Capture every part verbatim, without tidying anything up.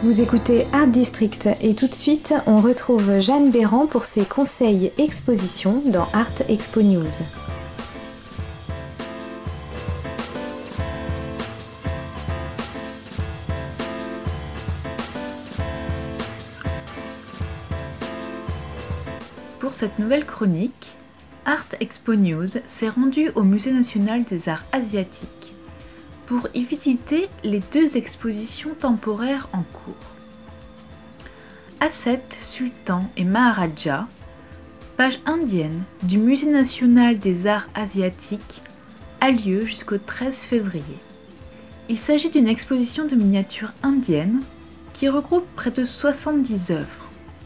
Vous écoutez Art District et tout de suite, on retrouve Jeanne Béran pour ses conseils expositions dans Art Expo News. Pour cette nouvelle chronique, Art Expo News s'est rendu au Musée national des arts asiatiques pour y visiter les deux expositions temporaires en cours. Asset, Sultan et Maharaja, page indienne du Musée national des arts asiatiques, a lieu jusqu'au treize février. Il s'agit d'une exposition de miniatures indiennes qui regroupe près de soixante-dix œuvres.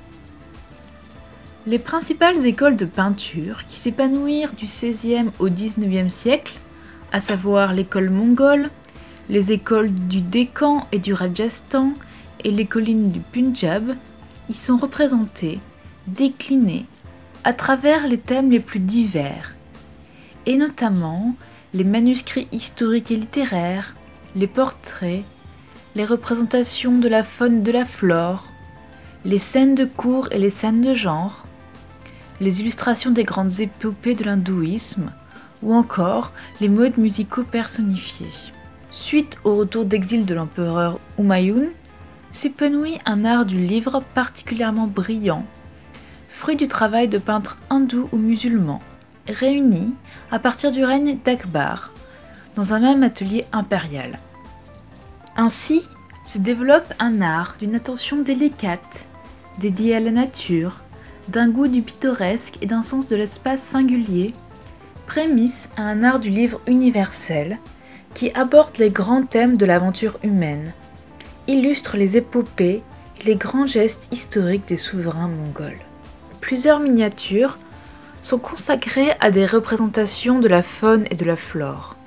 Les principales écoles de peinture qui s'épanouirent du seizième au dix-neuvième siècle, à savoir l'école mongole, les écoles du Décan et du Rajasthan et les collines du Punjab, y sont représentées, déclinées, à travers les thèmes les plus divers, et notamment les manuscrits historiques et littéraires, les portraits, les représentations de la faune et de la flore, les scènes de cour et les scènes de genre, les illustrations des grandes épopées de l'hindouisme, ou encore les modes musicaux personnifiés. Suite au retour d'exil de l'empereur Humayun, s'épanouit un art du livre particulièrement brillant, fruit du travail de peintres hindous ou musulmans, réunis à partir du règne d'Akbar, dans un même atelier impérial. Ainsi se développe un art d'une attention délicate, dédié à la nature, d'un goût du pittoresque et d'un sens de l'espace singulier, prémisse à un art du livre universel qui aborde les grands thèmes de l'aventure humaine, illustre les épopées et les grands gestes historiques des souverains mongols. Plusieurs miniatures sont consacrées à des représentations de la faune et de la flore.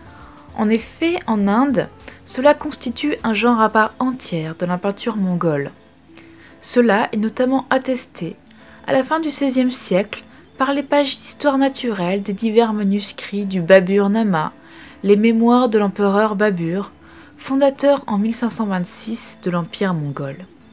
En effet, en Inde, cela constitue un genre à part entière de la peinture mongole. Cela est notamment attesté à la fin du seizième siècle par les pages d'histoire naturelle des divers manuscrits du Babur-Nama, les mémoires de l'empereur Babur, fondateur en mille cinq cent vingt-six de l'Empire mongol.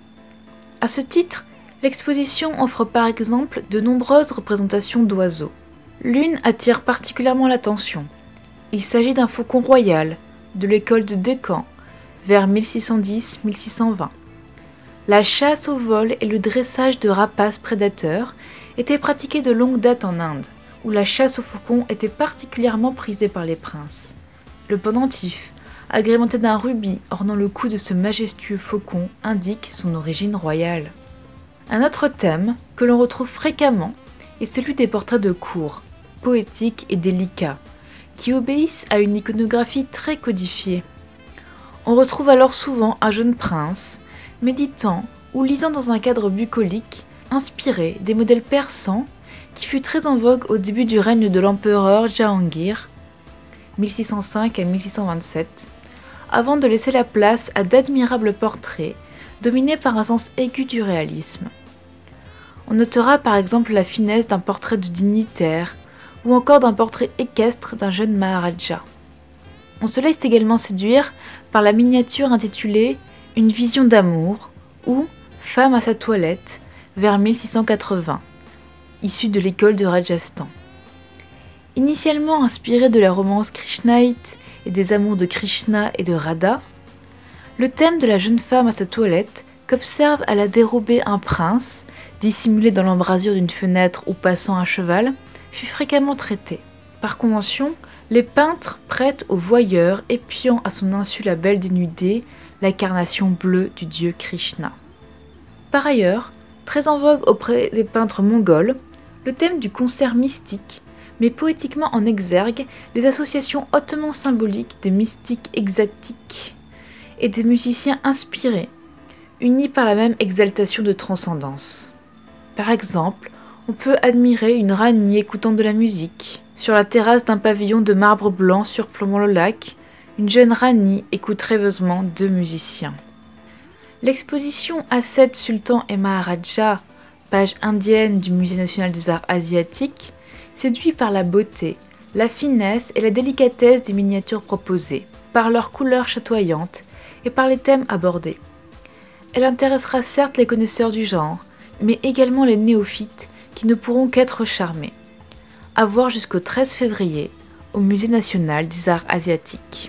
À ce titre, l'exposition offre par exemple de nombreuses représentations d'oiseaux. L'une attire particulièrement l'attention. Il s'agit d'un faucon royal de l'école de Décan vers mille six cent dix à mille six cent vingt. La chasse au vol et le dressage de rapaces prédateurs étaient pratiqués de longue date en Inde, où la chasse au faucon était particulièrement prisée par les princes. Le pendentif, agrémenté d'un rubis ornant le cou de ce majestueux faucon, indique son origine royale. Un autre thème que l'on retrouve fréquemment est celui des portraits de cour, poétiques et délicats, qui obéissent à une iconographie très codifiée. On retrouve alors souvent un jeune prince, méditant ou lisant dans un cadre bucolique, inspiré des modèles persans qui fut très en vogue au début du règne de l'empereur Jahangir, mille six cent cinq à mille six cent vingt-sept, avant de laisser la place à d'admirables portraits dominés par un sens aigu du réalisme. On notera par exemple la finesse d'un portrait de dignitaire ou encore d'un portrait équestre d'un jeune Maharaja. On se laisse également séduire par la miniature intitulée « Une vision d'amour » ou « Femme à sa toilette » vers mille six cent quatre-vingts, issue de l'école de Rajasthan. Initialement inspirée de la romance krishnaïte et des amours de Krishna et de Radha, le thème de la jeune femme à sa toilette qu'observe à la dérobée un prince, dissimulé dans l'embrasure d'une fenêtre ou passant à cheval, fut fréquemment traité. Par convention, les peintres prêtent au voyeur épiant à son insu la belle dénudée l'incarnation bleue du dieu Krishna. Par ailleurs, très en vogue auprès des peintres mongols, le thème du concert mystique met poétiquement en exergue les associations hautement symboliques des mystiques extatiques et des musiciens inspirés, unis par la même exaltation de transcendance. Par exemple, on peut admirer une Rani écoutant de la musique. Sur la terrasse d'un pavillon de marbre blanc surplombant le lac, une jeune Rani écoute rêveusement deux musiciens. L'exposition Asset, Sultan et Maharaja, page indienne du Musée national des arts asiatiques, séduit par la beauté, la finesse et la délicatesse des miniatures proposées, par leurs couleurs chatoyantes et par les thèmes abordés. Elle intéressera certes les connaisseurs du genre, mais également les néophytes qui ne pourront qu'être charmés. À voir jusqu'au treize février au Musée national des arts asiatiques.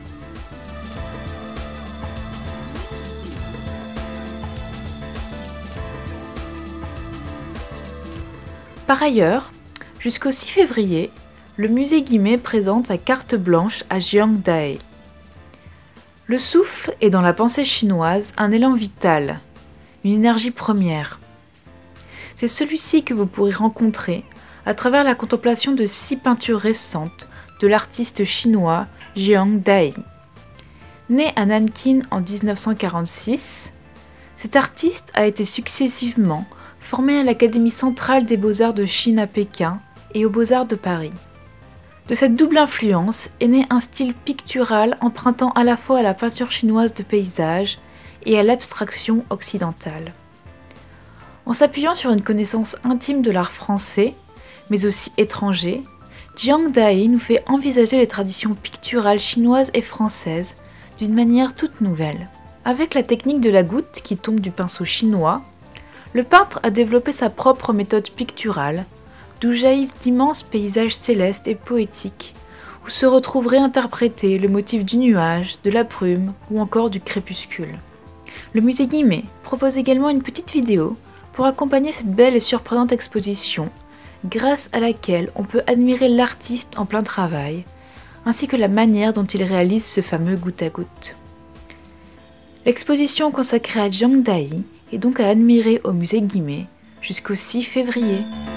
Par ailleurs, jusqu'au six février, le musée Guimet présente sa carte blanche à Jiangdae. Le souffle est dans la pensée chinoise un élan vital, une énergie première. C'est celui-ci que vous pourrez rencontrer à travers la contemplation de six peintures récentes de l'artiste chinois Jiang Dai. Né à Nankin en dix-neuf cent quarante-six, cet artiste a été successivement formé à l'Académie centrale des beaux-arts de Chine à Pékin et aux Beaux-Arts de Paris. De cette double influence est né un style pictural empruntant à la fois à la peinture chinoise de paysage et à l'abstraction occidentale. En s'appuyant sur une connaissance intime de l'art français, mais aussi étranger, Jiang Dai nous fait envisager les traditions picturales chinoises et françaises d'une manière toute nouvelle. Avec la technique de la goutte qui tombe du pinceau chinois, le peintre a développé sa propre méthode picturale, d'où jaillissent d'immenses paysages célestes et poétiques, où se retrouvent réinterprétés le motif du nuage, de la brume ou encore du crépuscule. Le musée Guimet propose également une petite vidéo pour accompagner cette belle et surprenante exposition, grâce à laquelle on peut admirer l'artiste en plein travail, ainsi que la manière dont il réalise ce fameux goutte à goutte. L'exposition consacrée à Jiang Dai est donc à admirer au musée Guimet jusqu'au six février.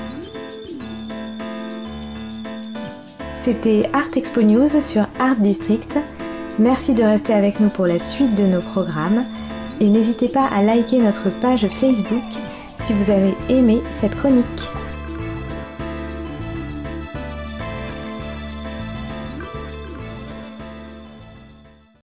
C'était Art Expo News sur Art District. Merci de rester avec nous pour la suite de nos programmes et n'hésitez pas à liker notre page Facebook si vous avez aimé cette chronique.